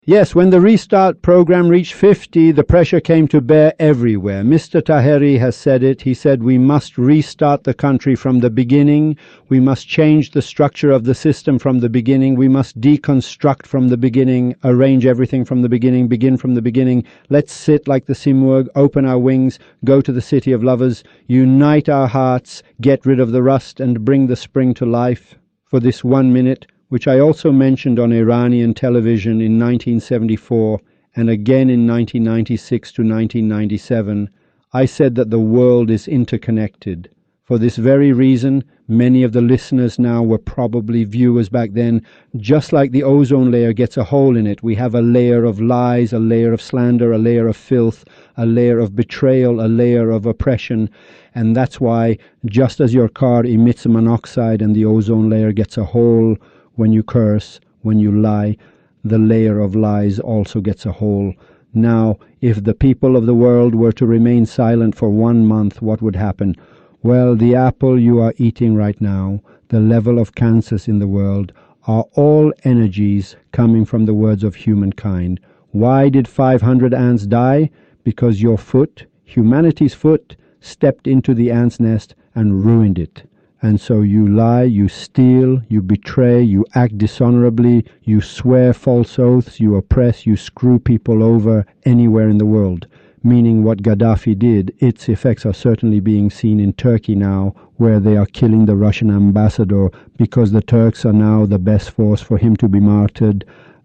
Yes, when the restart program reached 50, the pressure came to bear everywhere. Mr. Taheri has said it. He said we must restart the country from the beginning. We must change the structure of the system from the beginning. We must deconstruct from the beginning, arrange everything from the beginning, begin from the beginning. Let's sit like the Simurgh, open our wings, go to the city of lovers, unite our hearts, get rid of the rust and bring the spring to life. For this 1 minute, which I also mentioned on Iranian television in 1974 and again in 1996 to 1997, I said that the world is interconnected. For this very reason, many of the listeners now were probably viewers back then. Just like the ozone layer gets a hole in it, we have a layer of lies, a layer of slander, a layer of filth, a layer of betrayal, a layer of oppression. And that's why, just as your car emits monoxide and the ozone layer gets a hole, when you curse, when you lie, the layer of lies also gets a hole. Now, if the people of the world were to remain silent for 1 month, what would happen? Well, the apple you are eating right now, the level of cancers in the world, are all energies coming from the words of humankind. Why did 500 ants die? Because your foot, humanity's foot, stepped into the ant's nest and ruined it. And so you lie, you steal, you betray, you act dishonorably, you swear false oaths, you oppress, you screw people over anywhere in the world. Meaning what Gaddafi did, its effects are certainly being seen in Turkey now, where they are killing the Russian ambassador because the Turks are now the best force for him to be martyred,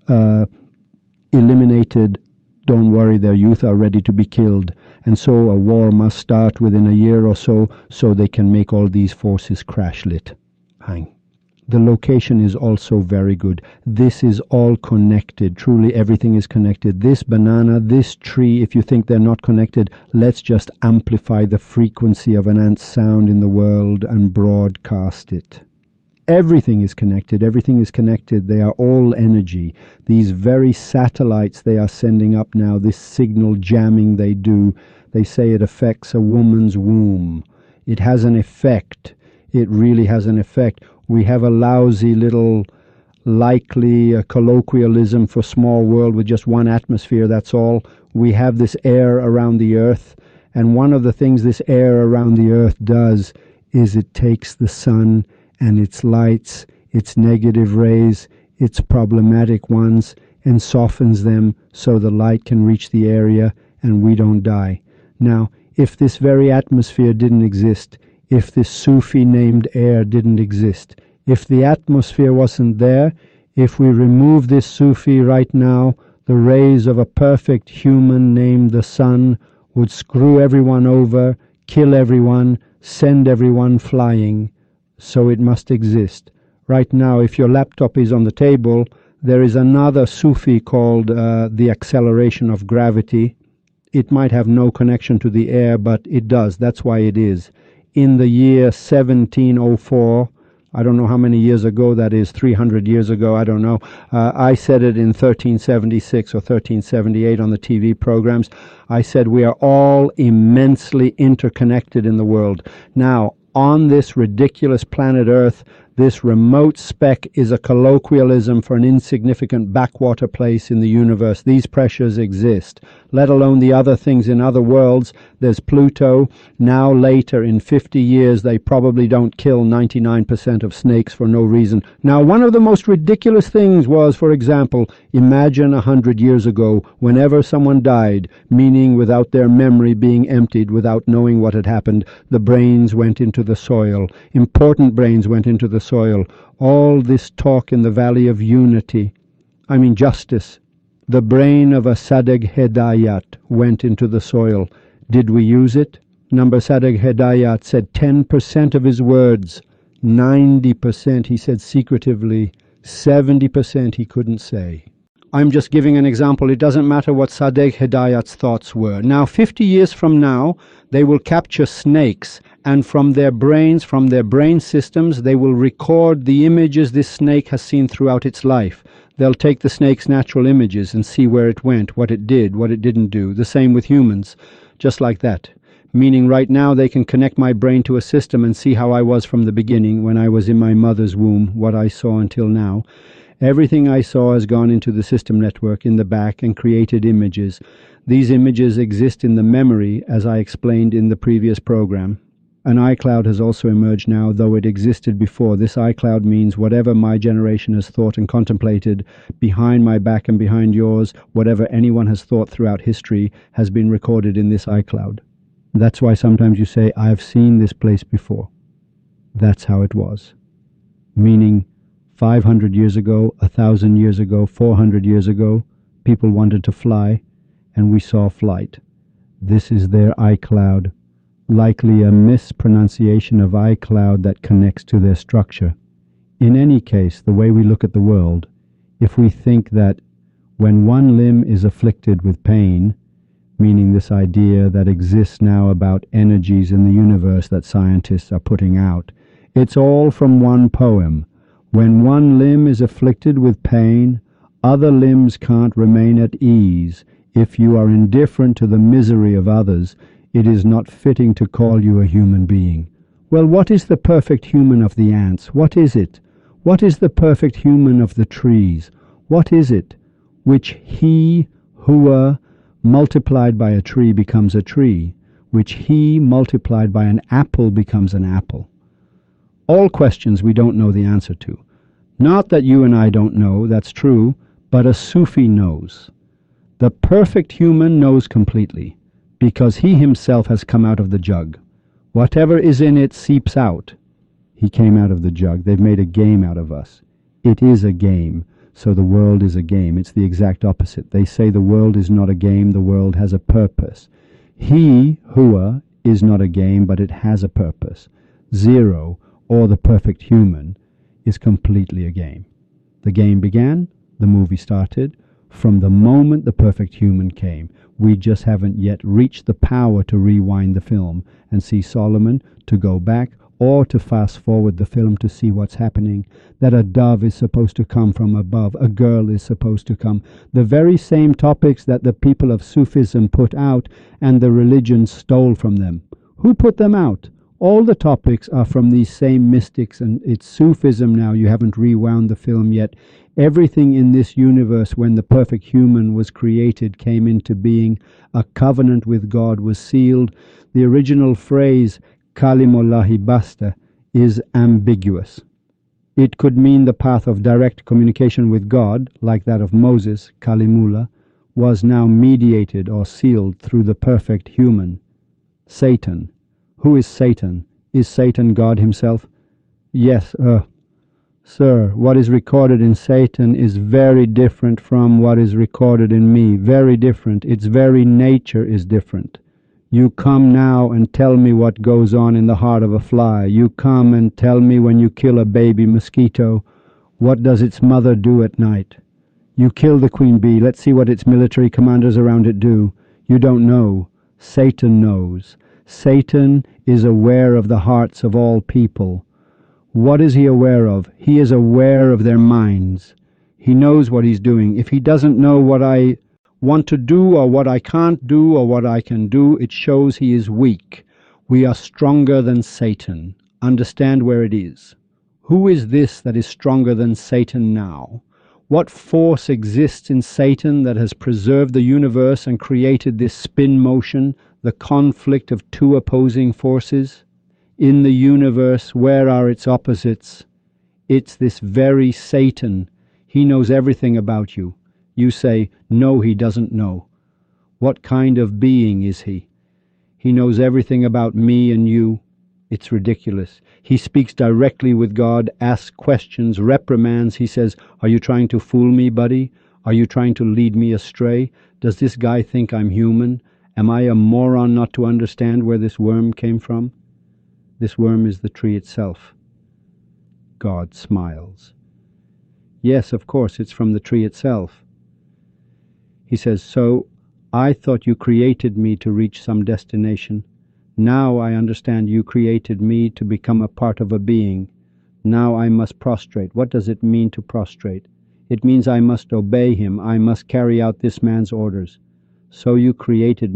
eliminated. Don't worry, their youth are ready to be killed. And so a war must start within a year or so they can make all these forces crash-lit. Hang. The location is also very good. This is all connected. Truly everything is connected. This banana, this tree, if you think they're not connected, let's just amplify the frequency of an ant's sound in the world and broadcast it. Everything is connected. Everything is connected. They are all energy. These very satellites they are sending up now, this signal jamming they do, they say it affects a woman's womb. It has an effect. It really has an effect. We have a lousy little likely colloquialism for small world with just one atmosphere, that's all. We have this air around the earth, and one of the things this air around the earth does is it takes the sun and its lights, its negative rays, its problematic ones, and softens them so the light can reach the area and we don't die. Now, if this very atmosphere didn't exist, if this Sufi named air didn't exist, if the atmosphere wasn't there, if we remove this Sufi right now, the rays of a perfect human named the sun would screw everyone over, kill everyone, send everyone flying. So it must exist. Right now, if your laptop is on the table, there is another Sufi called the acceleration of gravity. It might have no connection to the air, but it does. That's why it is. In the year 1704, I don't know how many years ago that is, 300 years ago, I don't know. I said it in 1376 or 1378 on the TV programs. I said we are all immensely interconnected in the world. Now, on this ridiculous planet Earth, this remote speck is a colloquialism for an insignificant backwater place in the universe. These pressures exist, let alone the other things in other worlds. There's Pluto. Now later, in 50 years, they probably don't kill 99% of snakes for no reason. Now, one of the most ridiculous things was, for example, imagine 100 years ago, whenever someone died, meaning without their memory being emptied, without knowing what had happened, the brains went into the soil. Important brains went into the soil. All this talk in the Valley of Justice. The brain of a Sadegh Hedayat went into the soil. Did we use it? Number Sadegh Hedayat said 10% of his words. 90% he said secretively. 70% he couldn't say. I'm just giving an example. It doesn't matter what Sadegh Hedayat's thoughts were. Now, 50 years from now, they will capture snakes, and from their brains, from their brain systems, they will record the images this snake has seen throughout its life. They'll take the snake's natural images and see where it went, what it did, what it didn't do. The same with humans, just like that. Meaning right now they can connect my brain to a system and see how I was from the beginning when I was in my mother's womb, what I saw until now. Everything I saw has gone into the system network in the back and created images. These images exist in the memory, as I explained in the previous program. An iCloud has also emerged now, though it existed before. This iCloud means whatever my generation has thought and contemplated, behind my back and behind yours, whatever anyone has thought throughout history has been recorded in this iCloud. That's why sometimes you say, I've seen this place before. That's how it was. Meaning, 500 years ago, 1,000 years ago, 400 years ago, people wanted to fly, and we saw flight. This is their iCloud, likely a mispronunciation of iCloud that connects to their structure. In any case, the way we look at the world, if we think that when one limb is afflicted with pain, meaning this idea that exists now about energies in the universe that scientists are putting out, it's all from one poem. When one limb is afflicted with pain, other limbs can't remain at ease. If you are indifferent to the misery of others, it is not fitting to call you a human being. Well, what is the perfect human of the ants? What is it? What is the perfect human of the trees? What is it? Which he, hua, multiplied by a tree becomes a tree, which he multiplied by an apple becomes an apple. All questions we don't know the answer to. Not that you and I don't know, that's true, but a Sufi knows. The perfect human knows completely, because he himself has come out of the jug. Whatever is in it seeps out. He came out of the jug. They've made a game out of us. It is a game, so the world is a game. It's the exact opposite. They say the world is not a game, the world has a purpose. He, hua, is not a game, but it has a purpose. Zero, or the perfect human, is completely a game. The game began, the movie started, from the moment the perfect human came. We just haven't yet reached the power to rewind the film and see Solomon, to go back, or to fast forward the film to see what's happening, that a dove is supposed to come from above, a girl is supposed to come. The very same topics that the people of Sufism put out and the religion stole from them. Who put them out? All the topics are from these same mystics, and it's Sufism now. You haven't rewound the film yet. Everything in this universe, when the perfect human was created, came into being. A covenant with God was sealed. The original phrase, Kalimullahi basta, is ambiguous. It could mean the path of direct communication with God, like that of Moses, Kalimullah, was now mediated or sealed through the perfect human. Satan. Who is Satan? Is Satan God himself? Yes, sir, what is recorded in Satan is very different from what is recorded in me. Very different. Its very nature is different. You come now and tell me what goes on in the heart of a fly. You come and tell me when you kill a baby mosquito, what does its mother do at night? You kill the queen bee. Let's see what its military commanders around it do. You don't know. Satan knows. Satan is aware of the hearts of all people. What is he aware of? He is aware of their minds. He knows what he's doing. If he doesn't know what I want to do or what I can't do or what I can do, it shows he is weak. We are stronger than Satan. Understand where it is. Who is this that is stronger than Satan now? What force exists in Satan that has preserved the universe and created this spin motion, the conflict of two opposing forces? In the universe, where are its opposites? It's this very Satan. He knows everything about you. You say, no, he doesn't know. What kind of being is he? He knows everything about me and you. It's ridiculous. He speaks directly with God, asks questions, reprimands. He says, are you trying to fool me, buddy? Are you trying to lead me astray? Does this guy think I'm human? Am I a moron not to understand where this worm came from? This worm is the tree itself. God smiles. Yes, of course, it's from the tree itself. He says, so I thought you created me to reach some destination. Now I understand you created me to become a part of a being. Now I must prostrate. What does it mean to prostrate? It means I must obey him. I must carry out this man's orders. So you created me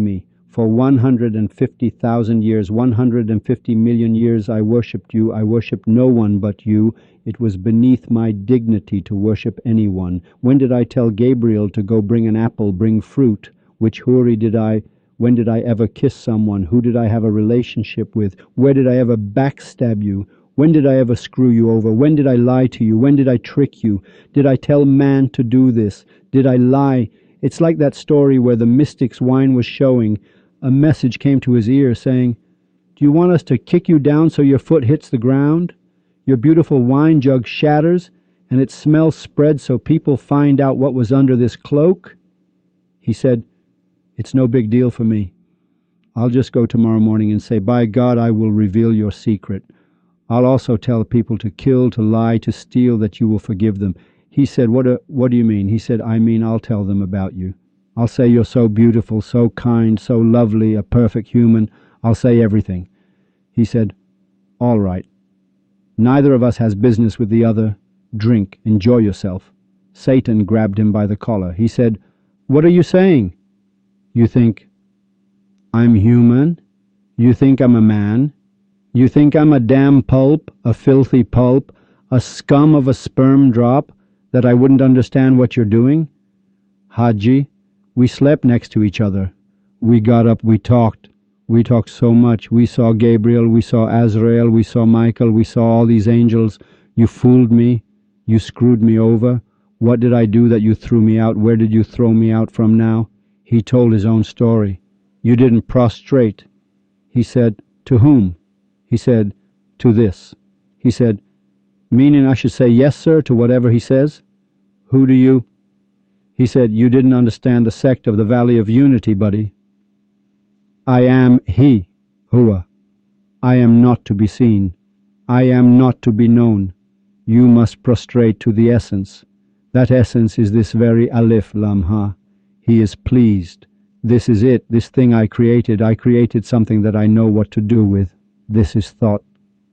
For 150,000 years, 150 million years I worshipped you. I worshipped no one but you. It was beneath my dignity to worship anyone. When did I tell Gabriel to go bring an apple, bring fruit? Which Huri did I? When did I ever kiss someone? Who did I have a relationship with? Where did I ever backstab you? When did I ever screw you over? When did I lie to you? When did I trick you? Did I tell man to do this? Did I lie? It's like that story where the mystic's wine was showing. A message came to his ear saying, "Do you want us to kick you down so your foot hits the ground? Your beautiful wine jug shatters, and its smell spreads so people find out what was under this cloak?" He said, "It's no big deal for me. I'll just go tomorrow morning and say, 'By God, I will reveal your secret.' I'll also tell people to kill, to lie, to steal, that you will forgive them." He said, what do you mean? He said, "I mean, I'll tell them about you. I'll say you're so beautiful, so kind, so lovely, a perfect human. I'll say everything." He said, "All right. Neither of us has business with the other. Drink, enjoy yourself." Satan grabbed him by the collar. He said, "What are you saying? You think I'm human? You think I'm a man? You think I'm a damn pulp, a filthy pulp, a scum of a sperm drop, that I wouldn't understand what you're doing? Haji, we slept next to each other. We got up, we talked. We talked so much. We saw Gabriel, we saw Azrael, we saw Michael, we saw all these angels. You fooled me. You screwed me over. What did I do that you threw me out? Where did you throw me out from now?" He told his own story. "You didn't prostrate." He said, "To whom?" He said, "To this." He said, "Meaning I should say yes, sir, to whatever he says?" "Who do you?" He said, "You didn't understand the sect of the Valley of Unity, buddy. I am he, Hua. I am not to be seen. I am not to be known. You must prostrate to the essence. That essence is this very Alif Lam-Ha. He is pleased. This is it, this thing I created. I created something that I know what to do with. This is thought."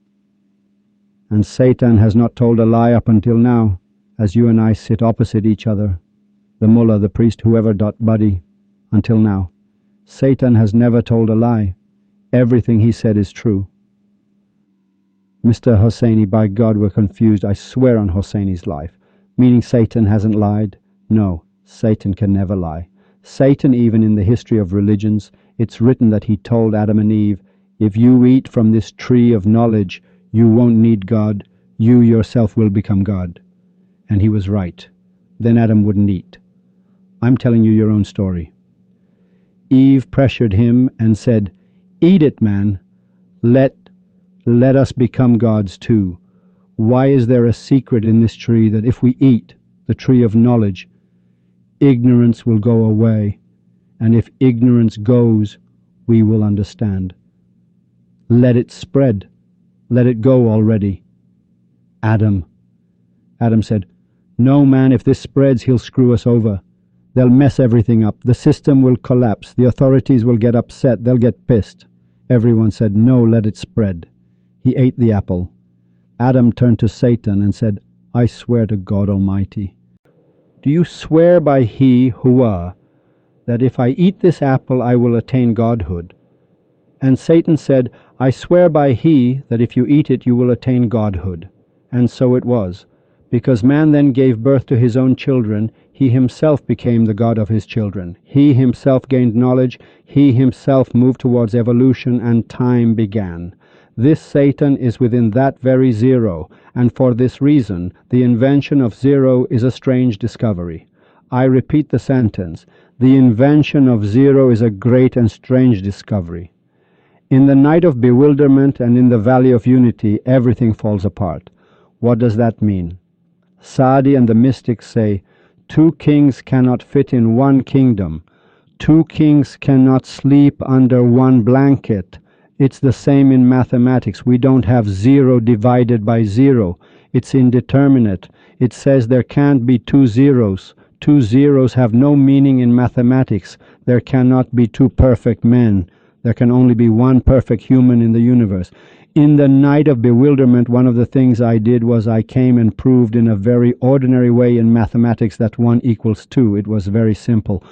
And Satan has not told a lie up until now, as you and I sit opposite each other, the mullah, the priest, whoever, buddy, until now. Satan has never told a lie. Everything he said is true. Mr. Hosseini, by God, we're confused. I swear on Hosseini's life. Meaning Satan hasn't lied? No, Satan can never lie. Satan, even in the history of religions, it's written that he told Adam and Eve, "If you eat from this tree of knowledge, you won't need God. You yourself will become God." And he was right. Then Adam wouldn't eat. I'm telling you your own story. Eve pressured him and said, "Eat it, man. Let us become gods too. Why is there a secret in this tree that if we eat the tree of knowledge, ignorance will go away, and if ignorance goes, we will understand. Let it spread. Let it go already." Adam said, "No, man, if this spreads, he'll screw us over. They'll mess everything up. The system will collapse. The authorities will get upset. They'll get pissed." Everyone said, "No, let it spread." He ate the apple. Adam turned to Satan and said, "I swear to God Almighty, do you swear by He, Hua, that if I eat this apple I will attain godhood?" And Satan said, "I swear by He that if you eat it you will attain godhood." And so it was. Because man then gave birth to his own children, he himself became the God of his children. He himself gained knowledge, he himself moved towards evolution, and time began. This Satan is within that very zero, and for this reason, the invention of zero is a strange discovery. I repeat the sentence, the invention of zero is a great and strange discovery. In the night of bewilderment and in the valley of unity, everything falls apart. What does that mean? Sadi and the mystics say, 2 kings cannot fit in one kingdom. 2 kings cannot sleep under one blanket. It's the same in mathematics. We don't have 0 divided by 0. It's indeterminate. It says there can't be 2 zeros. 2 zeros have no meaning in mathematics. There cannot be 2 perfect men. There can only be 1 perfect human in the universe. In the night of bewilderment, one of the things I did was I came and proved in a very ordinary way in mathematics that 1 equals 2. It was very simple.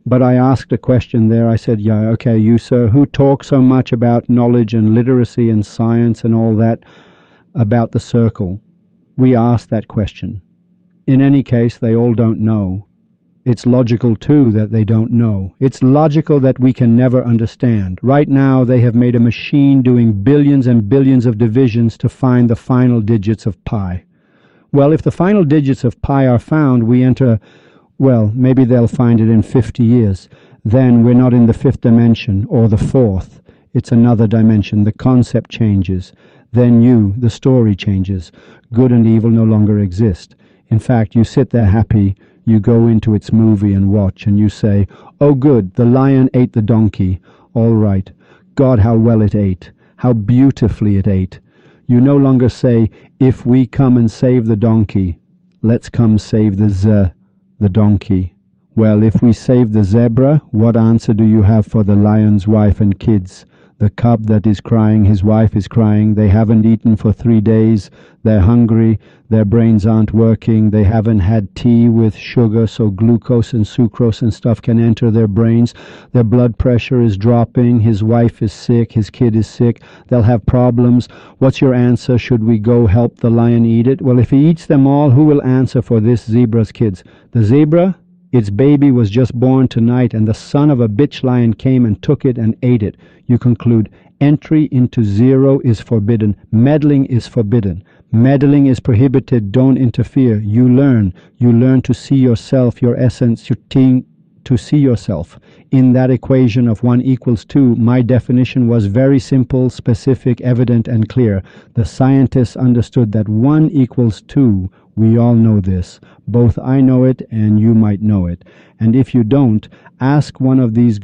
But I asked a question there. I said, yeah, okay, you, sir, who talk so much about knowledge and literacy and science and all that, about the circle? We asked that question. In any case, they all don't know. It's logical, too, that they don't know. It's logical that we can never understand. Right now, they have made a machine doing billions and billions of divisions to find the final digits of pi. Well, if the final digits of pi are found, we enter, well, maybe they'll find it in 50 years. Then we're not in the fifth dimension or the fourth. It's another dimension. The concept changes. Then you, the story changes. Good and evil no longer exist. In fact, you sit there happy. You go into its movie and watch, and you say, oh good, the lion ate the donkey. All right. God, how well it ate. How beautifully it ate. You no longer say, if we come and save the donkey, let's come save the donkey. Well, if we save the zebra, what answer do you have for the lion's wife and kids? The cub that is crying, his wife is crying, they haven't eaten for 3 days, they're hungry, their brains aren't working, they haven't had tea with sugar so glucose and sucrose and stuff can enter their brains, their blood pressure is dropping, his wife is sick, his kid is sick, they'll have problems. What's your answer? Should we go help the lion eat it? Well, if he eats them all, who will answer for this zebra's kids? The zebra? Its baby was just born tonight, and the son of a bitch lion came and took it and ate it. You conclude, entry into zero is forbidden. Meddling is forbidden. Meddling is prohibited. Don't interfere. You learn. You learn to see yourself, your essence, your team, to see yourself. In that equation of 1 equals 2, my definition was very simple, specific, evident, and clear. The scientists understood that 1 equals 2. We all know this. Both I know it and you might know it. And if you don't, ask one of these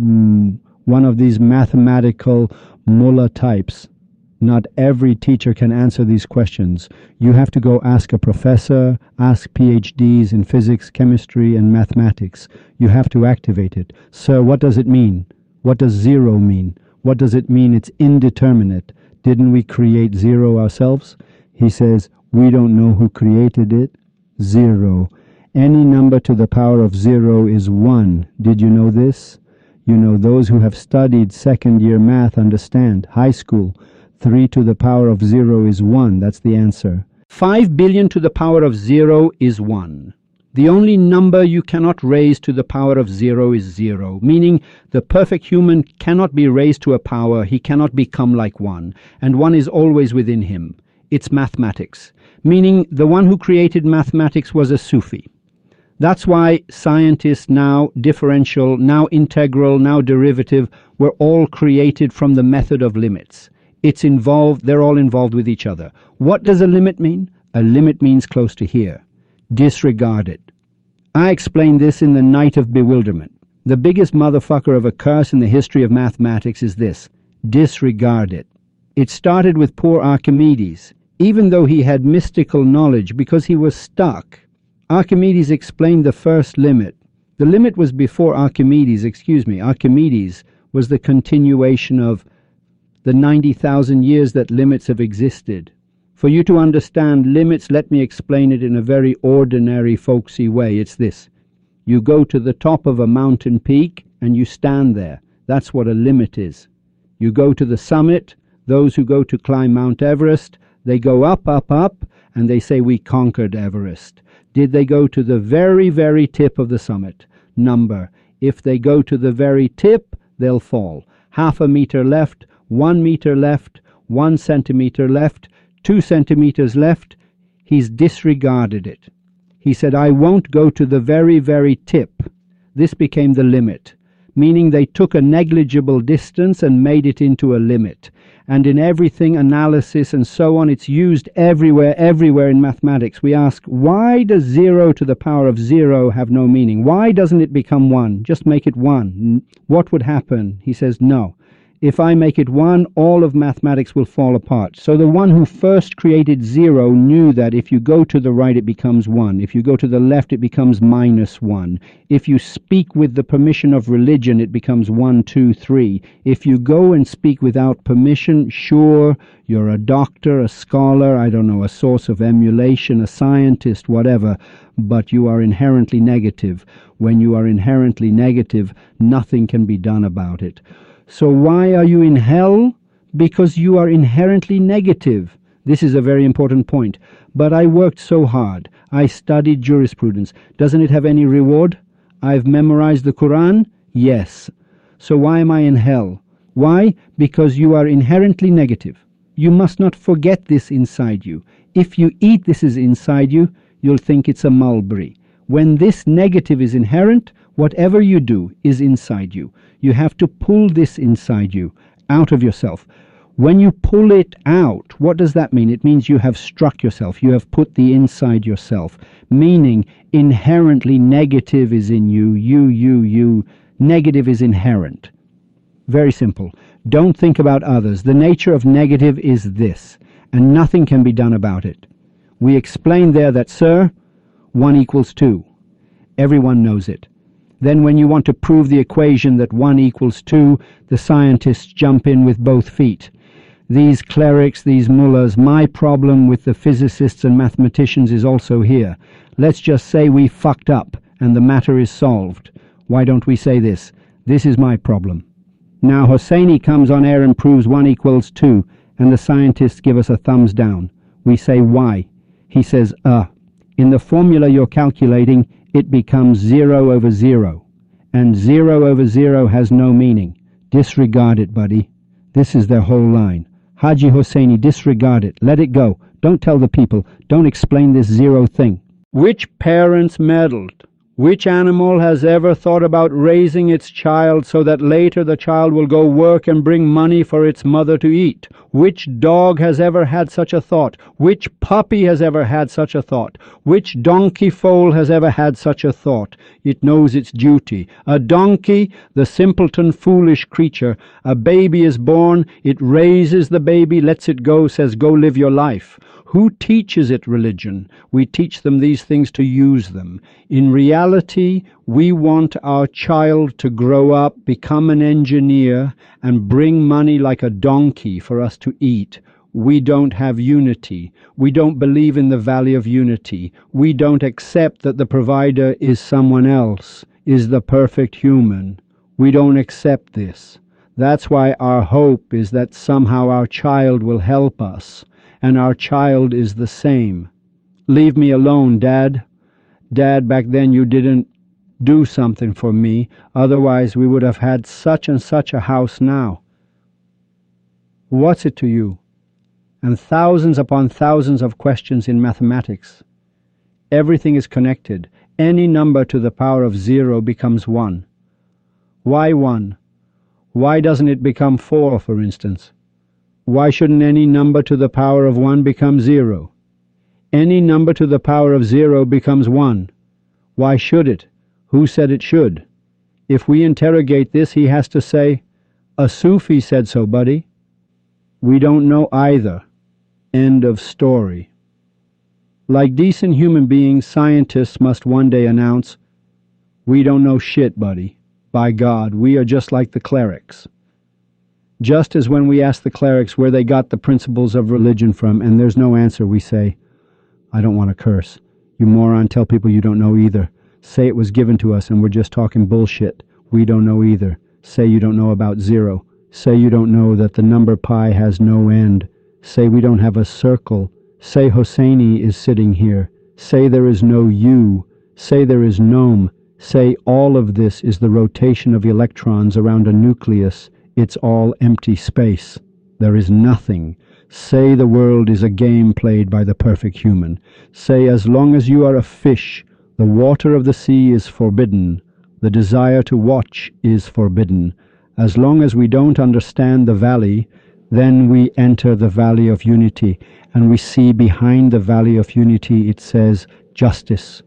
mathematical mullah types. Not every teacher can answer these questions. You have to go ask a professor, ask PhDs in physics, chemistry, and mathematics. You have to activate it. Sir, what does it mean? What does zero mean? What does it mean it's indeterminate? Didn't we create zero ourselves? He says, we don't know who created it. Zero. Any number to the power of 0 is 1. Did you know this? You know, those who have studied second-year math understand. High school. 3 to the power of 0 is 1. That's the answer. 5 billion to the power of 0 is 1. The only number you cannot raise to the power of 0 is 0, meaning the perfect human cannot be raised to a power, he cannot become like 1, and 1 is always within him. It's mathematics, meaning the one who created mathematics was a Sufi. That's why scientists, now differential, now integral, now derivative, were all created from the method of limits. It's involved, they're all involved with each other. What does a limit mean? A limit means close to here. Disregard it. I explained this in The Night of Bewilderment. The biggest motherfucker of a curse in the history of mathematics is this: disregard it. It started with poor Archimedes, even though he had mystical knowledge because he was stuck. Archimedes explained the first limit. The limit was before Archimedes, Archimedes was the continuation of the 90,000 years that limits have existed. For you to understand limits, let me explain it in a very ordinary, folksy way. It's this. You go to the top of a mountain peak and you stand there. That's what a limit is. You go to the summit. Those who go to climb Mount Everest, they go up, up, up, and they say, we conquered Everest. Did they go to the very, very tip of the summit? Number. If they go to the very tip, they'll fall. Half a meter left, 1 meter left, 1 centimeter left, 2 centimeters left. He's disregarded it. He said, I won't go to the very, very tip. This became the limit, meaning they took a negligible distance and made it into a limit. And in everything, analysis and so on, it's used everywhere in mathematics. We ask, why does 0 to the power of 0 have no meaning? Why doesn't it become 1? Just make it 1. What would happen? He says, no. If I make it 1, all of mathematics will fall apart. So the one who first created 0 knew that if you go to the right, it becomes 1. If you go to the left, it becomes -1. If you speak with the permission of religion, it becomes 1, 2, 3. If you go and speak without permission, sure, you're a doctor, a scholar, I don't know, a source of emulation, a scientist, whatever, but you are inherently negative. When you are inherently negative, nothing can be done about it. So why are you in hell? Because you are inherently negative. This is a very important point. But I worked so hard. I studied jurisprudence. Doesn't it have any reward? I've memorized the Quran? Yes. So why am I in hell? Why? Because you are inherently negative. You must not forget this inside you. If you eat this is inside you, you'll think it's a mulberry. When this negative is inherent, whatever you do is inside you. You have to pull this inside you, out of yourself. When you pull it out, what does that mean? It means you have struck yourself. You have put the inside yourself. Meaning, inherently negative is in you. You. Negative is inherent. Very simple. Don't think about others. The nature of negative is this, and nothing can be done about it. We explained there that, sir, 1 equals 2. Everyone knows it. Then when you want to prove the equation that 1 equals 2, the scientists jump in with both feet. These clerics, these mullahs, my problem with the physicists and mathematicians is also here. Let's just say we fucked up and the matter is solved. Why don't we say this? This is my problem. Now Hosseini comes on air and proves 1 equals 2, and the scientists give us a thumbs down. We say why? He says, in the formula you're calculating, it becomes 0 over 0. And 0 over 0 has no meaning. Disregard it, buddy. This is their whole line. Haji Hosseini, disregard it. Let it go. Don't tell the people. Don't explain this 0 thing. Which parents meddled? Which animal has ever thought about raising its child so that later the child will go work and bring money for its mother to eat? Which dog has ever had such a thought? Which puppy has ever had such a thought? Which donkey foal has ever had such a thought? It knows its duty. A donkey, the simpleton, foolish creature. A baby is born, it raises the baby, lets it go, says, go live your life. Who teaches it religion? We teach them these things to use them. In reality, we want our child to grow up, become an engineer, and bring money like a donkey for us to eat. We don't have unity. We don't believe in the value of unity. We don't accept that the provider is someone else, is the perfect human. We don't accept this. That's why our hope is that somehow our child will help us. And our child is the same. Leave me alone, Dad. Dad, back then you didn't do something for me, otherwise we would have had such and such a house now. What's it to you? And thousands upon thousands of questions in mathematics. Everything is connected. Any number to the power of 0 becomes 1. Why 1? Why doesn't it become 4, for instance? Why shouldn't any number to the power of 1 become 0? Any number to the power of 0 becomes 1. Why should it? Who said it should? If we interrogate this, he has to say, a Sufi said so, buddy. We don't know either. End of story. Like decent human beings, scientists must one day announce, we don't know shit, buddy. By God, we are just like the clerics. Just as when we ask the clerics where they got the principles of religion from, and there's no answer, we say, I don't want to curse. You moron, tell people you don't know either. Say it was given to us and we're just talking bullshit. We don't know either. Say you don't know about 0. Say you don't know that the number pi has no end. Say we don't have a circle. Say Hosseini is sitting here. Say there is no you. Say there is Noam. Say all of this is the rotation of electrons around a nucleus. It's all empty space. There is nothing. Say the world is a game played by the perfect human. Say as long as you are a fish, the water of the sea is forbidden. The desire to watch is forbidden. As long as we don't understand the valley, then we enter the valley of unity, and we see behind the valley of unity it says justice.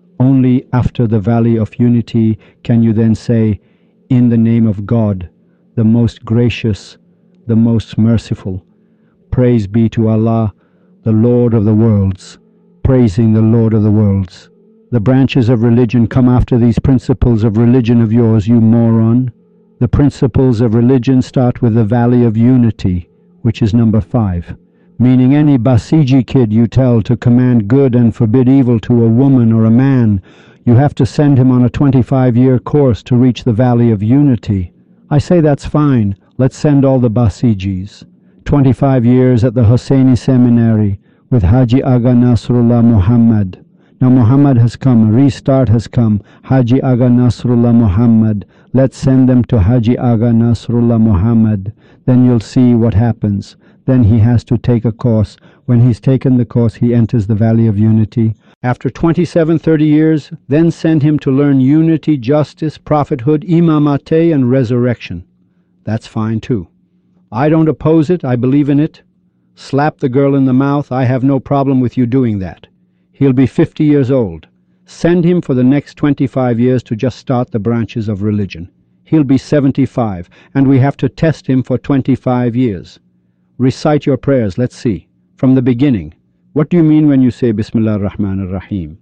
Only after the valley of unity can you then say, in the name of God, the most gracious, the most merciful. Praise be to Allah, the Lord of the worlds. Praising the Lord of the worlds. The branches of religion come after these principles of religion of yours, you moron. The principles of religion start with the Valley of Unity, which is number 5, meaning any Basiji kid you tell to command good and forbid evil to a woman or a man, you have to send him on a 25-year course to reach the Valley of Unity. I say that's fine, let's send all the Basijis. 25 years at the Hosseini Seminary with Haji Aga Nasrullah Muhammad. Now Muhammad has come, a restart has come. Haji Aga Nasrullah Muhammad. Let's send them to Haji Aga Nasrullah Muhammad. Then you'll see what happens. Then he has to take a course. When he's taken the course, he enters the Valley of Unity. After 27-30 years, then send him to learn unity, justice, prophethood, imamate, and resurrection. That's fine too. I don't oppose it, I believe in it. Slap the girl in the mouth, I have no problem with you doing that. He'll be 50 years old. Send him for the next 25 years to just start the branches of religion. He'll be 75, and we have to test him for 25 years. Recite your prayers, let's see. From the beginning. What do you mean when you say Bismillah ar-Rahman ar-Rahim?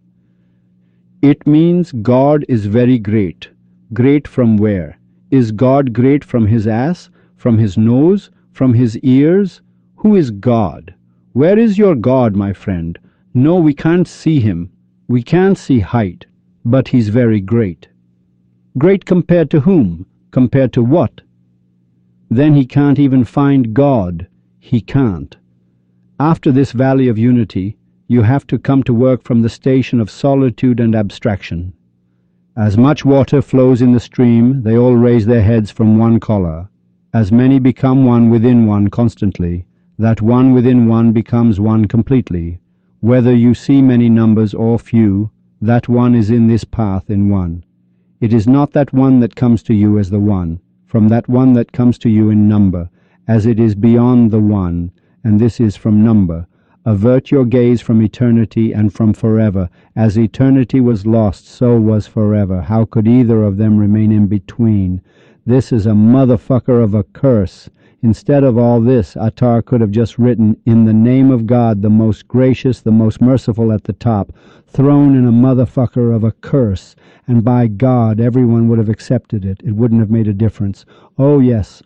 It means God is very great. Great from where? Is God great from his ass? From his nose? From his ears? Who is God? Where is your God, my friend? No, we can't see him. We can't see height, but he's very great. Great compared to whom? Compared to what? Then he can't even find God. He can't. After this Valley of Unity, you have to come to work from the station of solitude and abstraction. As much water flows in the stream, they all raise their heads from one collar. As many become one within one constantly, that one within one becomes one completely. Whether you see many numbers or few, that one is in this path in one. It is not that one that comes to you as the one, from that one that comes to you in number, as it is beyond the one, and this is from number. Avert your gaze from eternity and from forever. As eternity was lost, so was forever. How could either of them remain in between? This is a motherfucker of a curse. Instead of all this, Attar could have just written, in the name of God, the most gracious, the most merciful at the top, thrown in a motherfucker of a curse, and by God, everyone would have accepted it. It wouldn't have made a difference. Oh yes,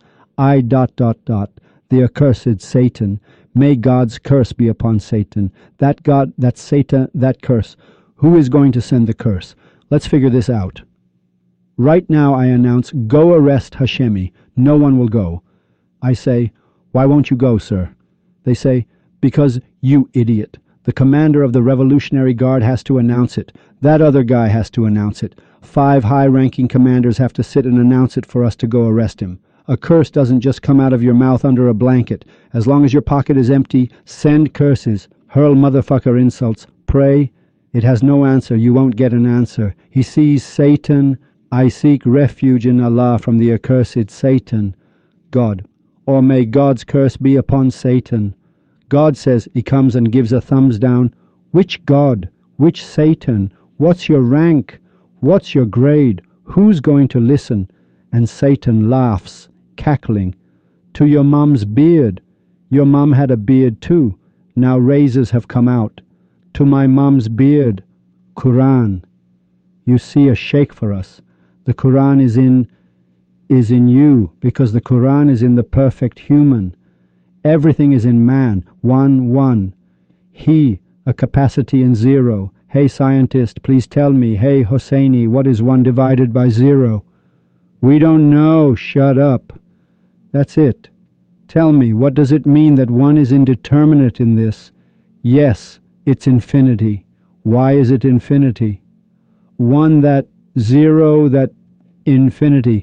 the accursed Satan. May God's curse be upon Satan. That God, that Satan, that curse. Who is going to send the curse? Let's figure this out. Right now I announce, go arrest Hashemi. No one will go. I say, why won't you go, sir? They say, because you idiot. The commander of the Revolutionary Guard has to announce it. That other guy has to announce it. 5 high-ranking commanders have to sit and announce it for us to go arrest him. A curse doesn't just come out of your mouth under a blanket. As long as your pocket is empty, send curses, hurl motherfucker insults, pray. It has no answer. You won't get an answer. He sees Satan. I seek refuge in Allah from the accursed Satan. God. Or may God's curse be upon Satan. God says he comes and gives a thumbs down. Which God? Which Satan? What's your rank? What's your grade? Who's going to listen? And Satan laughs, cackling. To your mum's beard. Your mum had a beard too. Now razors have come out. To my mum's beard. Quran. You see a sheikh for us. The Quran is in you, because the Quran is in the perfect human. Everything is in man, one. He, a capacity in 0. Hey scientist, please tell me, hey Hosseini, what is 1 divided by 0? We don't know, shut up. That's it. Tell me, what does it mean that 1 is indeterminate in this? Yes, it's infinity. Why is it infinity? 1 that 0 that infinity.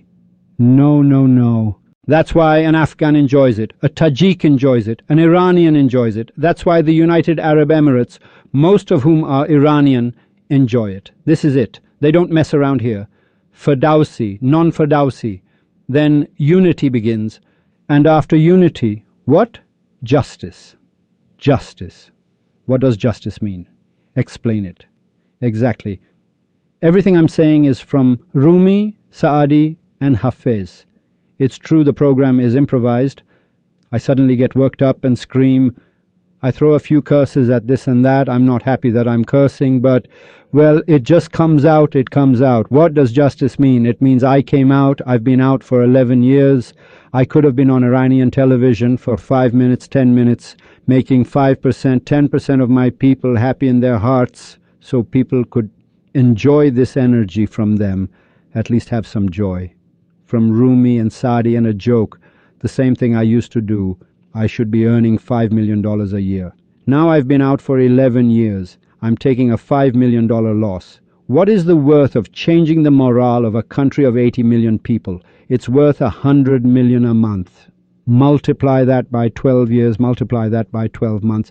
No. That's why an Afghan enjoys it, a Tajik enjoys it, an Iranian enjoys it. That's why the United Arab Emirates, most of whom are Iranian, enjoy it. This is it. They don't mess around here. Ferdowsi, non-Ferdowsi. Then unity begins. And after unity, what? Justice. Justice. What does justice mean? Explain it. Exactly. Everything I'm saying is from Rumi, Saadi, and Hafez. It's true the program is improvised. I suddenly get worked up and scream. I throw a few curses at this and that. I'm not happy that I'm cursing, but, well, it just comes out. It comes out. What does justice mean? It means I came out. I've been out for 11 years. I could have been on Iranian television for 5 minutes, 10 minutes, making 5%, 10% of my people happy in their hearts, so people could enjoy this energy from them, at least have some joy. From Rumi and Saadi and a joke, the same thing I used to do. I should be earning $5 million a year. Now I've been out for 11 years. I'm taking a $5 million loss. What is the worth of changing the morale of a country of 80 million people? It's worth $100 million a month. Multiply that by 12 years, multiply that by 12 months,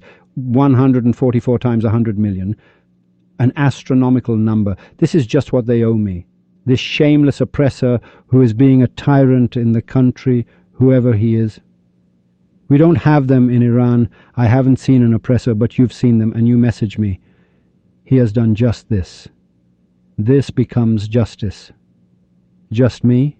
144 times 100 million. An astronomical number. This is just what they owe me. This shameless oppressor who is being a tyrant in the country, whoever he is. We don't have them in Iran. I haven't seen an oppressor, but you've seen them, and you message me. He has done just this. This becomes justice. Just me?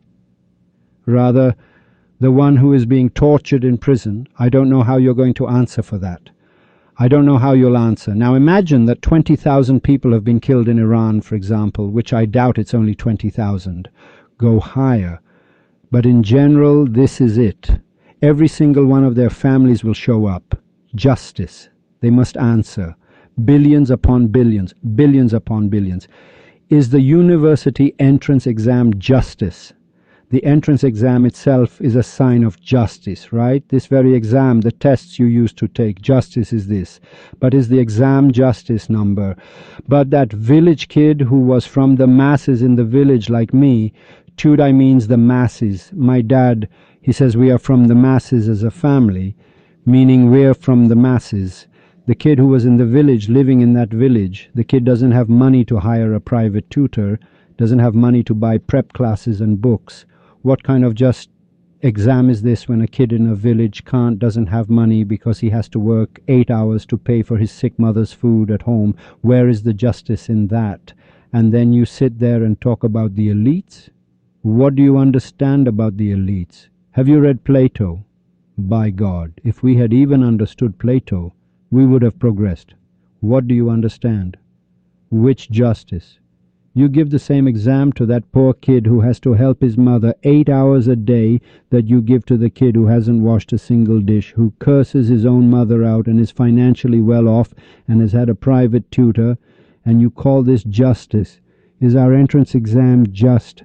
Rather, the one who is being tortured in prison. I don't know how you're going to answer for that. I don't know how you'll answer. Now imagine that 20,000 people have been killed in Iran, for example, which I doubt it's only 20,000. Go higher. But in general, this is it. Every single one of their families will show up. Justice. They must answer. Billions upon billions. Billions upon billions. Is the university entrance exam justice? The entrance exam itself is a sign of justice, right? This very exam, the tests you used to take, justice is this. But is the exam justice number? But that village kid who was from the masses in the village like me, Tudai means the masses. My dad, he says we are from the masses as a family, meaning we're from the masses. The kid who was in the village, living in that village, the kid doesn't have money to hire a private tutor, doesn't have money to buy prep classes and books. What kind of just exam is this when a kid in a village doesn't have money because he has to work 8 hours to pay for his sick mother's food at home? Where is the justice in that? And then you sit there and talk about the elites? What do you understand about the elites? Have you read Plato? By God, if we had even understood Plato, we would have progressed. What do you understand? Which justice? You give the same exam to that poor kid who has to help his mother 8 hours a day that you give to the kid who hasn't washed a single dish, who curses his own mother out and is financially well off and has had a private tutor, and you call this justice. Is our entrance exam just?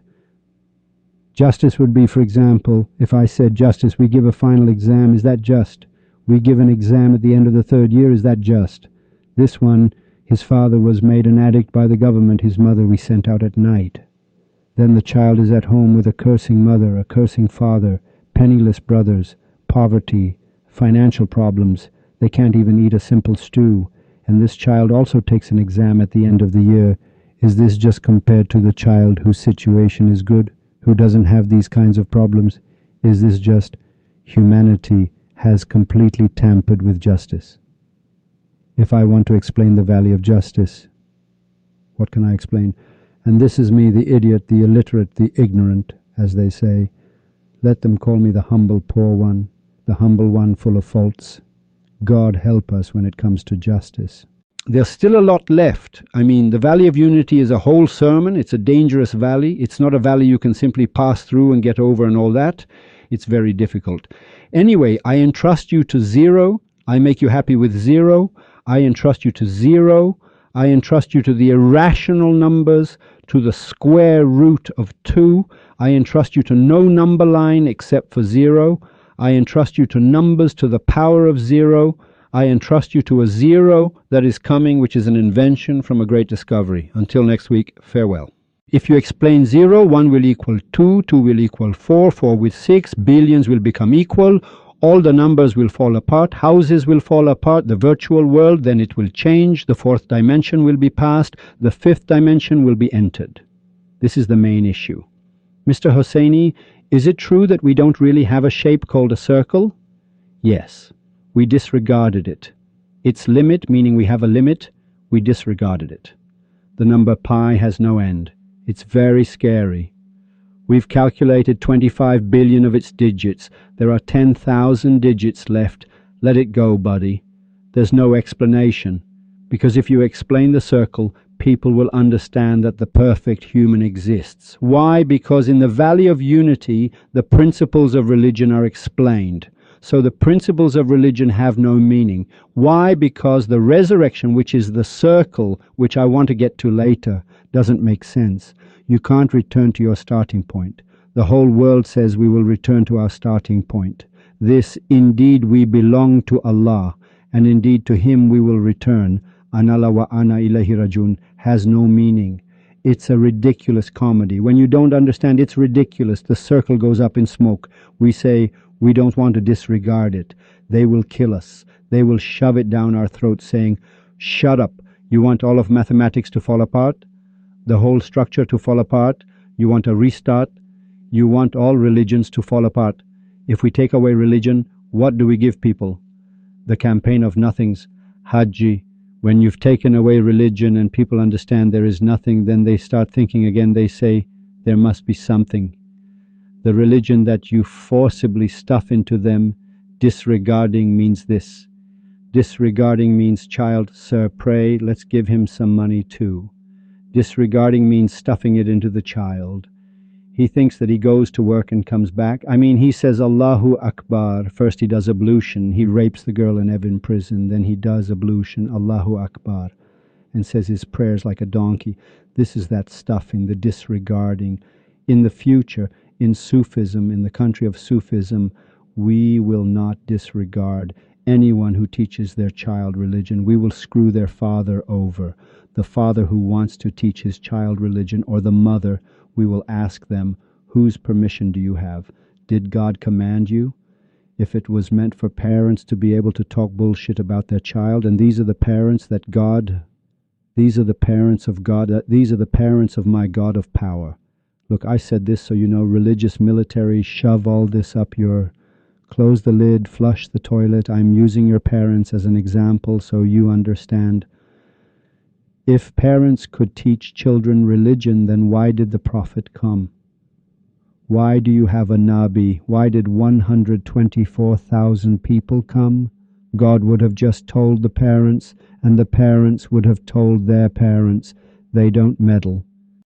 Justice would be, for example, if I said justice, we give a final exam, is that just? We give an exam at the end of the 3rd year, is that just? This one, his father was made an addict by the government, his mother we sent out at night. Then the child is at home with a cursing mother, a cursing father, penniless brothers, poverty, financial problems. They can't even eat a simple stew. And this child also takes an exam at the end of the year. Is this just compared to the child whose situation is good, who doesn't have these kinds of problems? Is this just? Humanity has completely tampered with justice. If I want to explain the value of justice, what can I explain? And this is me, the idiot, the illiterate, the ignorant, as they say. Let them call me the humble poor one, the humble one full of faults. God help us when it comes to justice. There's still a lot left. I mean, the Valley of Unity is a whole sermon. It's a dangerous valley. It's not a valley you can simply pass through and get over and all that. It's very difficult. Anyway, I entrust you to 0. I make you happy with 0. I entrust you to 0. I entrust you to the irrational numbers, to the square root of 2. I entrust you to no number line except for 0. I entrust you to numbers to the power of 0. I entrust you to a 0 that is coming, which is an invention from a great discovery. Until next week, farewell. If you explain 0, 1 will equal 2, 2 will equal 4, 4 with 6, billions will become equal. All the numbers will fall apart, houses will fall apart, the virtual world, then it will change, the 4th dimension will be passed, the 5th dimension will be entered. This is the main issue. Mr. Hosseini, is it true that we don't really have a shape called a circle? Yes, we disregarded it. Its limit, meaning we have a limit, we disregarded it. The number pi has no end. It's very scary. We've calculated 25 billion of its digits. There are 10,000 digits left. Let it go, buddy. There's no explanation. Because if you explain the circle, people will understand that the perfect human exists. Why? Because in the Valley of Unity, the principles of religion are explained. So the principles of religion have no meaning. Why? Because the resurrection, which is the circle, which I want to get to later, doesn't make sense. You can't return to your starting point. The whole world says we will return to our starting point. This, indeed, we belong to Allah, and indeed to Him we will return. Anala wa ana ilahi rajun has no meaning. It's a ridiculous comedy. When you don't understand, it's ridiculous. The circle goes up in smoke. We say we don't want to disregard it. They will kill us. They will shove it down our throats saying, shut up. You want all of mathematics to fall apart? The whole structure to fall apart? You want a restart? You want all religions to fall apart. If we take away religion, what do we give people? The campaign of nothings, Hajji. When you've taken away religion and people understand there is nothing, then they start thinking again. They say, there must be something. The religion that you forcibly stuff into them, disregarding means this. Disregarding means, child, sir, pray, let's give him some money too. Disregarding means stuffing it into the child. He thinks that he goes to work and comes back. He says Allahu Akbar. First he does ablution. He rapes the girl in Evin prison. Then he does ablution, Allahu Akbar, and says his prayers like a donkey. This is that stuffing, the disregarding. In the future, in Sufism, in the country of Sufism, we will not disregard anyone who teaches their child religion. We will screw their father over. The father who wants to teach his child religion, or the mother, we will ask them, whose permission do you have? Did God command you? If it was meant for parents to be able to talk bullshit about their child, and these are the parents that God, these are the parents of God, these are the parents of my God of power. Look, I said this so you know, religious, military, shove all this up your, close the lid, flush the toilet. I'm using your parents as an example so you understand. If parents could teach children religion, then why did the Prophet come? Why do you have a Nabi? Why did 124,000 people come? God would have just told the parents, and the parents would have told their parents. They don't meddle.